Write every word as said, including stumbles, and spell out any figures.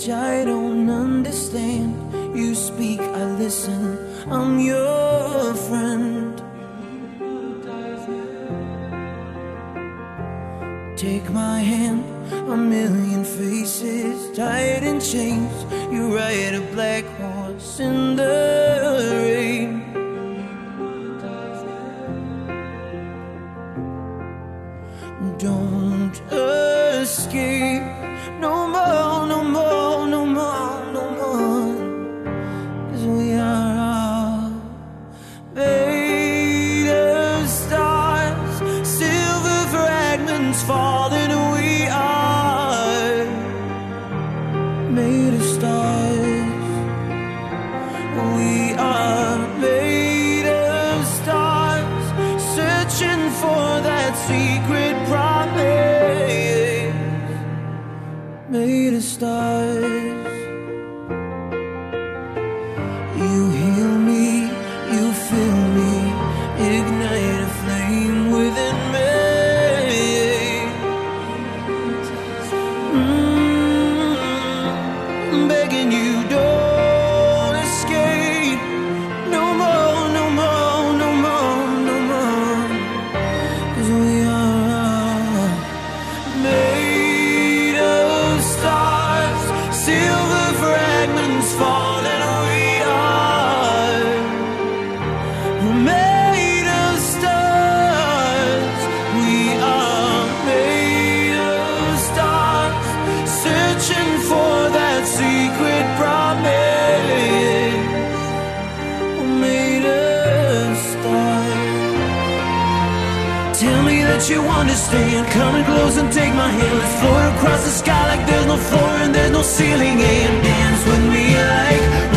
language I don't understand. You speak, I listen, I'm your friend. Take my hand, a million faces tied in chains. You ride a black horse in the rain. Don't escape, no more, no more, no more, no more. 'Cause we are all made of stars, silver fragments falling. We are made of stars. We are made of stars, searching for that secret promise. Made of stars. You heal me, you fill me, ignite a flame within me. Mm, begging you, don't escape. No more, no more, no more, no more. 'Cause we are made of stars, silver fragments falling. We are made of stars. We are made of stars, searching for that secret promise. We're made of stars. Tell me that you understand. Come and close and take my hand. Let's float across the sky like there's no floor and there's no ceiling. And dance with me like